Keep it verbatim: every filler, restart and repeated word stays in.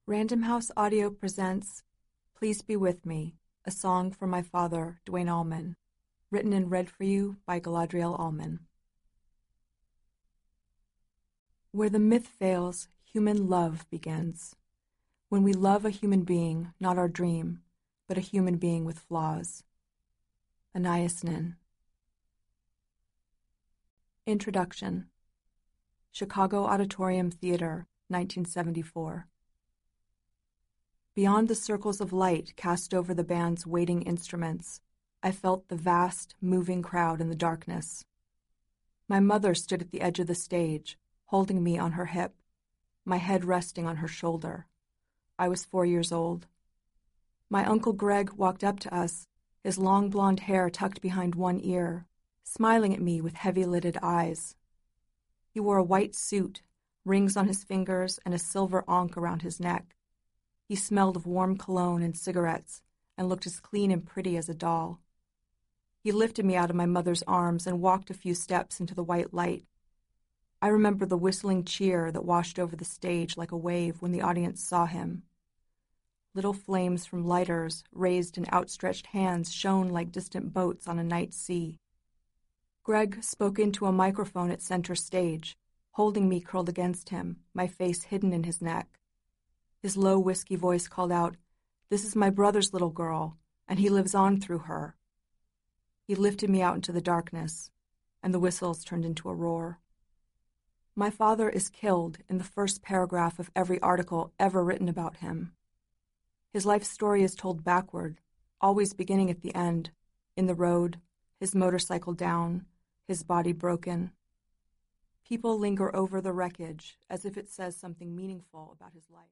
Random House Audio presents Please Be With Me, a song for my father, Duane Allman, written and read for you by Galadriel Allman. Where the myth fails, human love begins. When we love a human being, not our dream, but a human being with flaws. Anais Nin. Introduction. Chicago Auditorium Theater, nineteen seventy-four. Beyond the circles of light cast over the band's waiting instruments, I felt the vast, moving crowd in the darkness. My mother stood at the edge of the stage, holding me on her hip, my head resting on her shoulder. I was four years old. My Uncle Greg walked up to us, his long blonde hair tucked behind one ear, smiling at me with heavy-lidded eyes. He wore a white suit, rings on his fingers, and a silver ankh around his neck. He smelled of warm cologne and cigarettes and looked as clean and pretty as a doll. He lifted me out of my mother's arms and walked a few steps into the white light. I remember the whistling cheer that washed over the stage like a wave when the audience saw him. Little flames from lighters raised in outstretched hands shone like distant boats on a night sea. Greg spoke into a microphone at center stage, holding me curled against him, my face hidden in his neck. His low, whiskey voice called out, "This is my brother's little girl, and he lives on through her." He lifted me out into the darkness, and the whistles turned into a roar. My father is killed in the first paragraph of every article ever written about him. His life story is told backward, always beginning at the end, in the road, his motorcycle down, his body broken. People linger over the wreckage as if it says something meaningful about his life.